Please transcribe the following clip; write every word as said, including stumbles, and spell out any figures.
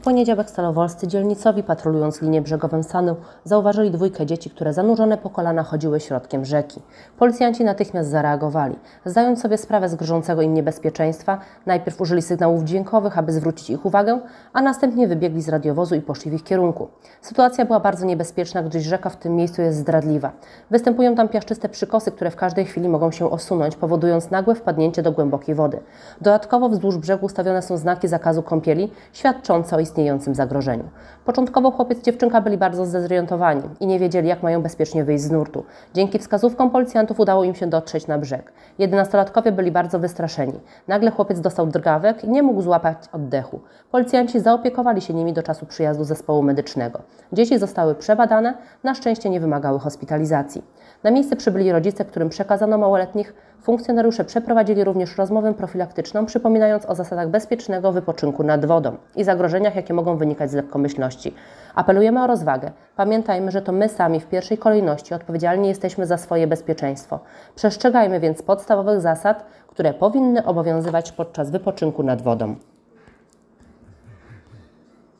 poniedziałek stalowolscy dzielnicowi, patrolując linię brzegową Sanu, zauważyli dwójkę dzieci, które zanurzone po kolana chodziły środkiem rzeki. Policjanci natychmiast zareagowali. Zdając sobie sprawę z grożącego im niebezpieczeństwa, najpierw użyli sygnałów dźwiękowych, aby zwrócić ich uwagę, a następnie wybiegli z radiowozu i poszli w ich kierunku. Sytuacja była bardzo niebezpieczna, gdyż rzeka w tym miejscu jest zdradliwa. Występują tam piaszczyste przykosy, które w każdej chwili mogą się osunąć, powodując nagłe wpadnięcie do głębokiej wody. Dodatkowo wzdłuż brzegu ustawione są znaki zakazu kąpieli, świadczące o istniejącym zagrożeniu. Początkowo chłopiec i dziewczynka byli bardzo zdezorientowani i nie wiedzieli, jak mają bezpiecznie wyjść z nurtu. Dzięki wskazówkom policjantów udało im się dotrzeć na brzeg. Jedenastolatkowie byli bardzo wystraszeni. Nagle chłopiec dostał drgawek i nie mógł złapać oddechu. Policjanci zaopiekowali się nimi do czasu przyjazdu zespołu medycznego. Dzieci zostały przebadane, na szczęście nie wymagały hospitalizacji. Na miejsce przybyli rodzice, którym przekazano małoletnich. Funkcjonariusze przeprowadzili również rozmowę profilaktyczną, przypominając o zasadach bezpiecznego wypoczynku nad wodą i zagrożeniach, jakie mogą wynikać z lekkomyślności. Apelujemy o rozwagę. Pamiętajmy, że to my sami w pierwszej kolejności odpowiedzialni jesteśmy za swoje bezpieczeństwo. Przestrzegajmy więc podstawowych zasad, które powinny obowiązywać podczas wypoczynku nad wodą.